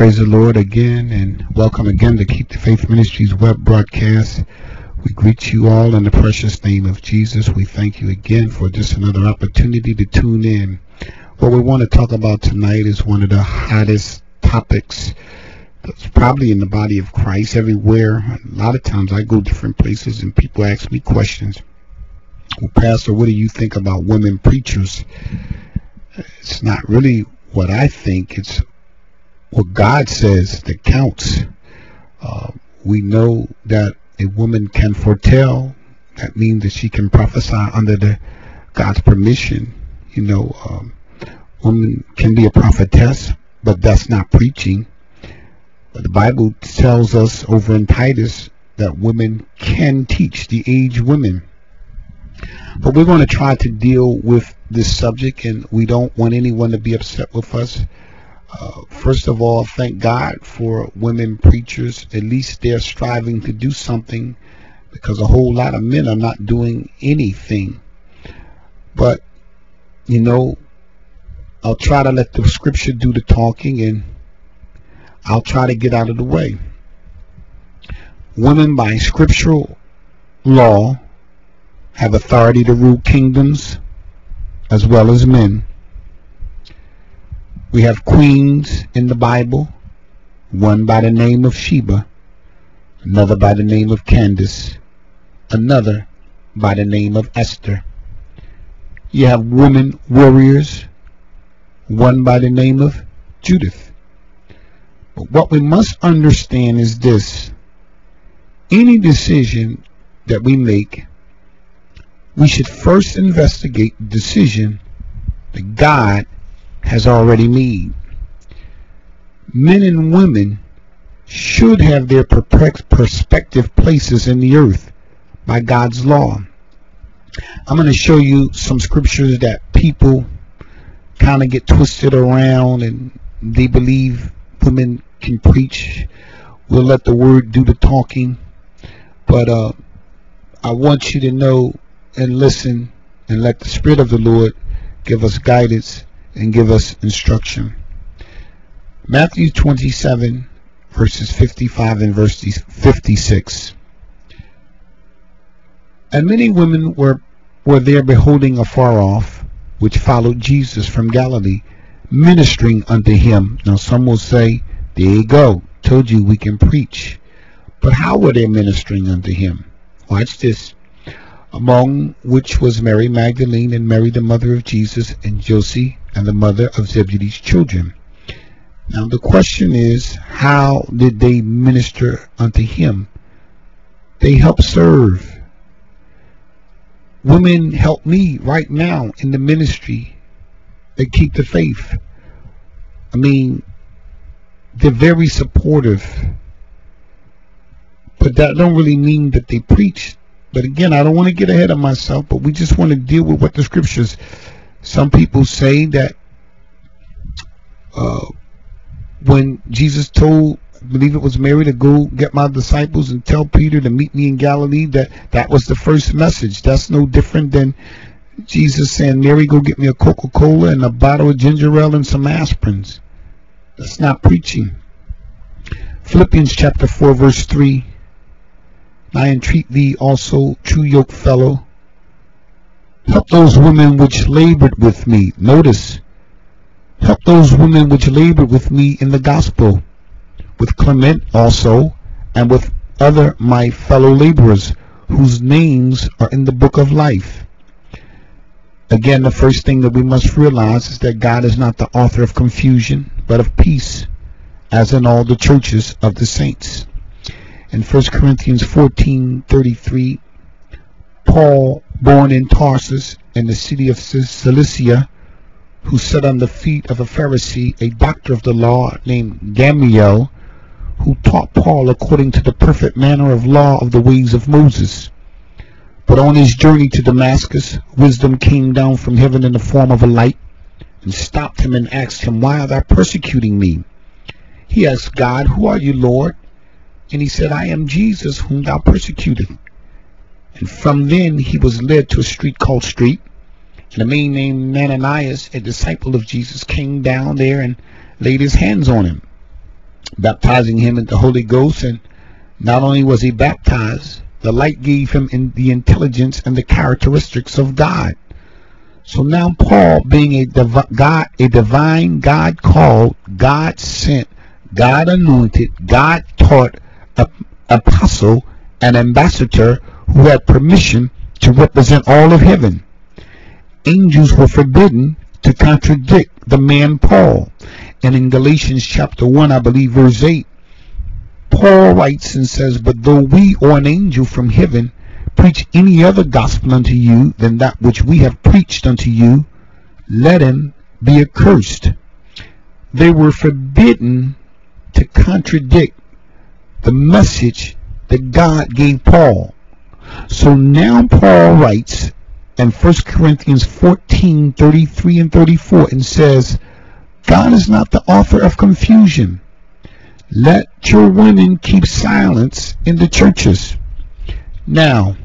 Praise the Lord again, and welcome again to Keep the Faith Ministries web broadcast. We greet you all in the precious name of Jesus. We thank you again for just another opportunity to tune in. What we want to talk about tonight is one of the hottest topics that's probably in the body of Christ everywhere. A lot of times I go different places and people ask me questions. Well, Pastor, what do you think about women preachers? It's not really what I think. It's what God says that counts. We know that a woman can foretell. That means that she can prophesy under God's permission. Woman can be a prophetess, but that's not preaching. But the Bible tells us over in Titus that women can teach, the aged women. But we're going to try to deal with this subject, and we don't want anyone to be upset with us. First of all, thank God for women preachers. At least they're striving to do something, because a whole lot of men are not doing anything. But, I'll try to let the scripture do the talking, and I'll try to get out of the way. Women, by scriptural law, have authority to rule kingdoms as well as men. We have queens in the Bible, one by the name of Sheba, another by the name of Candace, another by the name of Esther. You have women warriors, one by the name of Judith. But what we must understand is this: any decision that we make, we should first investigate the decision that God has already made. Men and women should have their perspective places in the earth by God's law. I'm going to show you some scriptures that people kind of get twisted around, and they believe women can preach. We'll let the word do the talking. But I want you to know and listen and let the Spirit of the Lord give us guidance and give us instruction. Matthew 27 verses 55 and verse 56. And many women were there beholding afar off, which followed Jesus from Galilee, ministering unto him. Now some will say, there you go, told you we can preach. But how were they ministering unto him? Watch this. Among which was Mary Magdalene, and Mary the mother of Jesus, and Josie, and the mother of Zebedee's children. Now the question is, how did they minister unto him? They helped serve. Women help me right now in the ministry that Keep the Faith. I mean, they're very supportive, but that don't really mean that they preach. But again, I don't want to get ahead of myself, but we just want to deal with what the scriptures. Some people say that when Jesus told, I believe it was Mary, to go get my disciples and tell Peter to meet me in Galilee, that was the first message. That's no different than Jesus saying, Mary, go get me a Coca-Cola and a bottle of ginger ale and some aspirins. That's not preaching. Philippians chapter 4 verse 3. I entreat thee also, true yoke fellow, help those women which labored with me. Notice, help those women which labored with me in the gospel, with Clement also, and with other my fellow laborers, whose names are in the book of life. Again, the first thing that we must realize is that God is not the author of confusion, but of peace, as in all the churches of the saints. In 1 Corinthians 14:33, Paul, born in Tarsus in the city of Cilicia, who sat on the feet of a Pharisee, a doctor of the law named Gamaliel, who taught Paul according to the perfect manner of law of the ways of Moses. But on his journey to Damascus, wisdom came down from heaven in the form of a light, and stopped him and asked him, why art thou persecuting me? He asked God, who are you, Lord? And he said, I am Jesus, whom thou persecutest. And from then he was led to a street called Street. And a man named Ananias, a disciple of Jesus, came down there and laid his hands on him. baptizing him in the Holy Ghost. And not only was he baptized, the light gave him the intelligence and the characteristics of God. So now Paul, being a divine, God called, God sent, God anointed, God taught apostle and ambassador who had permission to represent all of heaven. Angels were forbidden to contradict the man Paul. And in Galatians chapter 1, I believe verse 8, Paul writes and says, "But though we or an angel from heaven preach any other gospel unto you than that which we have preached unto you, let him be accursed." They were forbidden to contradict the message that God gave Paul. So now Paul writes in 1 Corinthians 14:33 and 34 and says, God is not the author of confusion. Let your women keep silence in the churches. Now,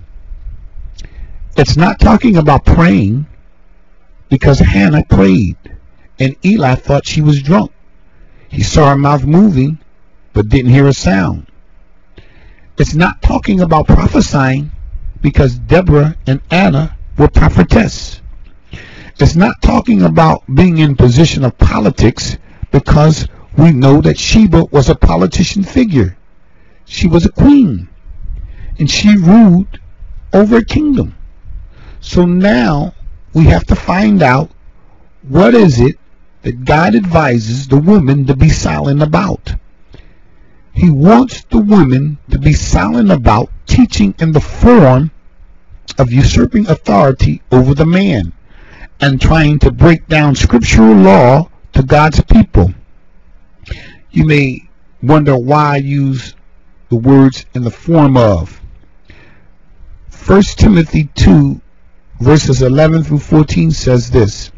it's not talking about praying, because Hannah prayed and Eli thought she was drunk. He saw her mouth moving but didn't hear a sound. It's not talking about prophesying, because Deborah and Anna were prophetess. It's not talking about being in position of politics, because we know that Sheba was a politician figure. She was a queen and she ruled over a kingdom. So now we have to find out, what is it that God advises the women to be silent about? He wants the women to be silent about teaching in the form of usurping authority over the man and trying to break down scriptural law to God's people. You may wonder why I use the words in the form of. 1 Timothy 2 verses 11 through 14 says this: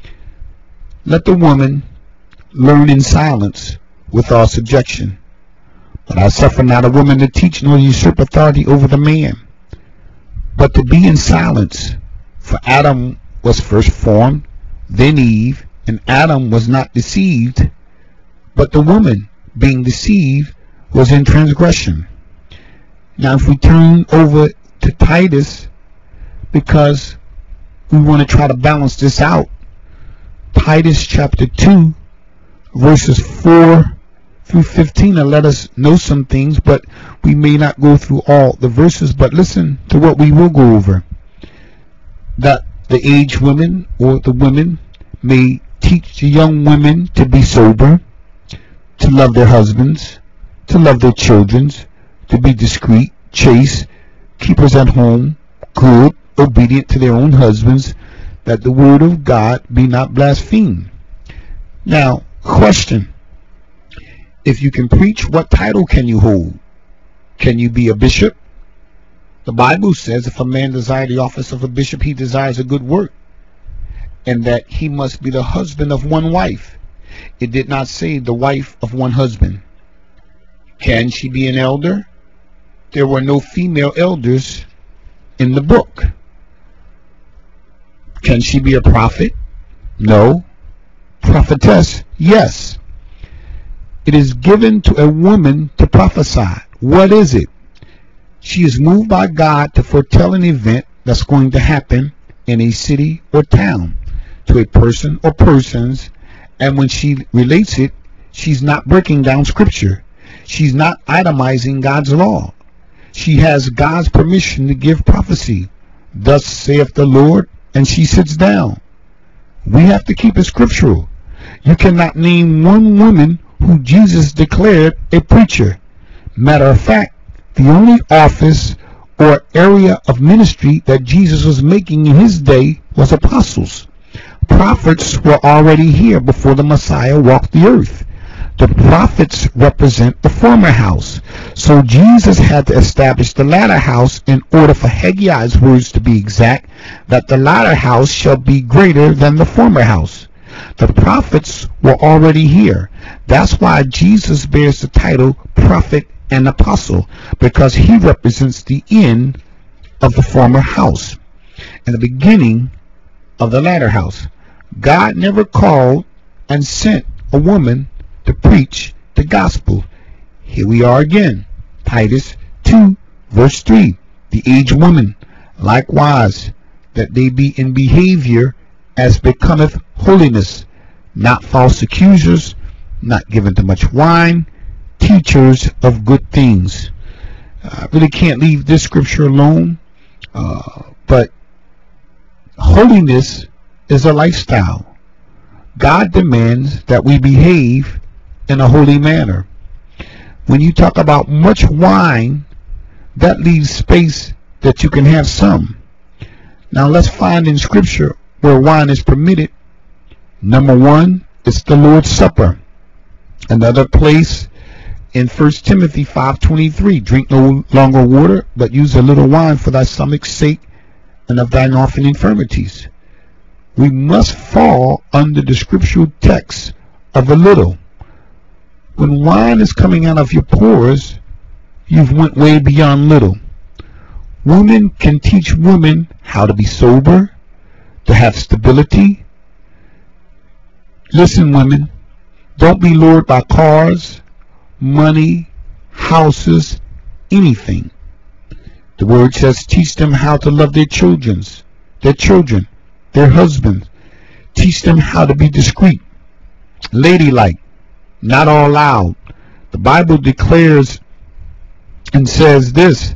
"Let the woman learn in silence with all subjection. But I suffer not a woman to teach nor usurp authority over the man, but to be in silence. For Adam was first formed, then Eve, and Adam was not deceived, but the woman, being deceived, was in transgression." Now if we turn over to Titus, because we want to try to balance this out, Titus chapter 2 verses 4 through 15 will let us know some things, but we may not go through all the verses. But listen to what we will go over. That the aged women or the women may teach the young women to be sober, to love their husbands, to love their children, to be discreet, chaste, keepers at home, good, obedient to their own husbands, that the word of God be not blasphemed. Now, question: if you can preach, what title can you hold? Can you be a bishop? The Bible says if a man desire the office of a bishop, he desires a good work, and that he must be the husband of one wife. It did not say the wife of one husband. Can she be an elder? There were no female elders in the book. Can she be a prophet? No. Prophetess? Yes. It is given to a woman to prophesy. What is it? She is moved by God to foretell an event that's going to happen in a city or town, to a person or persons, and when she relates it, she's not breaking down scripture. She's not itemizing God's law. She has God's permission to give prophecy. Thus saith the Lord, and she sits down. We have to keep it scriptural. You cannot name one woman who Jesus declared a preacher. Matter of fact, the only office or area of ministry that Jesus was making in his day was apostles. Prophets were already here before the Messiah walked the earth. The prophets represent the former house. So Jesus had to establish the latter house in order for Haggai's words to be exact, that the latter house shall be greater than the former house. The prophets were already here. That's why Jesus bears the title prophet and apostle, because he represents the end of the former house and the beginning of the latter house. God never called and sent a woman to preach to gospel. Here we are again. Titus 2 verse 3. The aged woman, likewise, that they be in behavior as becometh holiness, not false accusers, not given to much wine, teachers of good things. I really can't leave this scripture alone, but holiness is a lifestyle. God demands that we behave in a holy manner. When you talk about much wine, that leaves space that you can have some. Now let's find in scripture where wine is permitted. Number one, it's the Lord's Supper. Another place in 1 Timothy 5:23, drink no longer water, but use a little wine for thy stomach's sake and of thine often infirmities. We must fall under the scriptural text of a little. When wine is coming out of your pores, you've went way beyond little. Women can teach women how to be sober, to have stability. Listen, women, don't be lured by cars, money, houses, anything. The word says teach them how to love their children, their husbands. Teach them how to be discreet, ladylike, not all loud. The Bible declares and says this,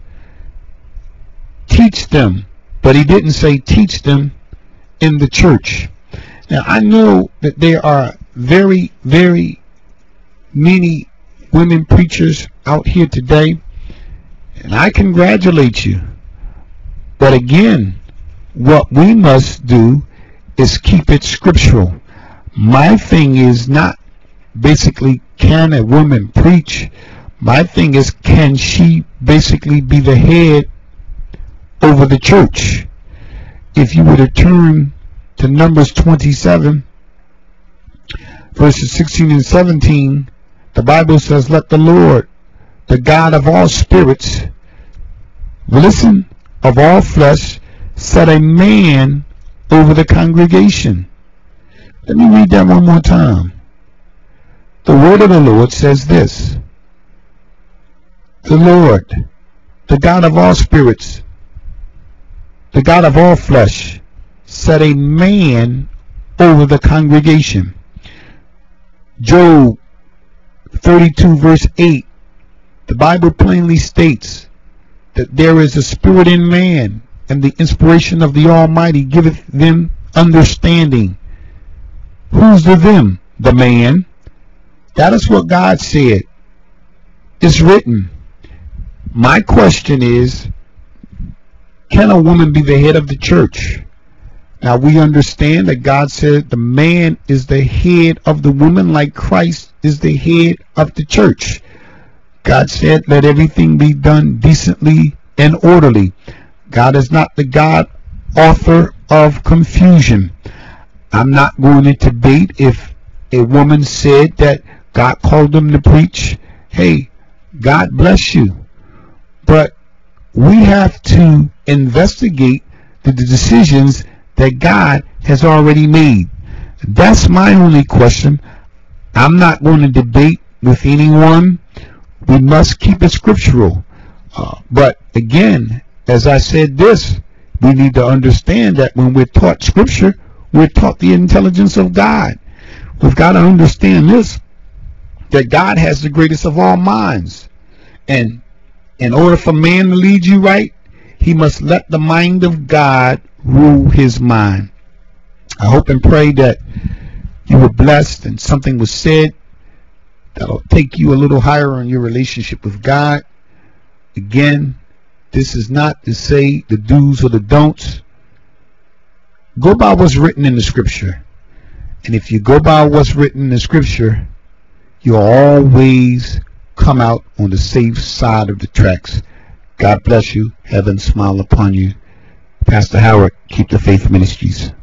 teach them, but he didn't say teach them in the church. Now I know that there are very, very many women preachers out here today, and I congratulate you. But again, what we must do is keep it scriptural. My thing is not basically can a woman preach. My thing is, can she basically be the head over the church? If you were to turn to Numbers 27 verses 16 and 17, the Bible says, let the Lord, the God of all spirits, listen, of all flesh, set a man over the congregation. Let me read that one more time. The word of the Lord says this, the Lord, the God of all spirits, the God of all flesh, set a man over the congregation. Job 32 verse 8, the Bible plainly states that there is a spirit in man, and the inspiration of the Almighty giveth them understanding. Who's the them? The man. That is what God said. It's written. My question is, can a woman be the head of the church? Now we understand that God said the man is the head of the woman, like Christ is the head of the church. God said, let everything be done decently and orderly. God is not the God author of confusion. I'm not going to debate if a woman said that God called them to preach. Hey, God bless you. But we have to investigate the decisions that God has already made. That's my only question. I'm not going to debate with anyone. We must keep it scriptural. But again, as I said this, we need to understand that when we're taught scripture, we're taught the intelligence of God. We've got to understand this, that God has the greatest of all minds. And in order for man to lead you right, he must let the mind of God rule his mind. I hope and pray that you were blessed and something was said that'll take you a little higher in your relationship with God. Again, this is not to say the do's or the don'ts. Go by what's written in the scripture. And if you go by what's written in the scripture, you'll always come out on the safe side of the tracks. God bless you. Heaven smile upon you. Pastor Howard, Keep the Faith Ministries.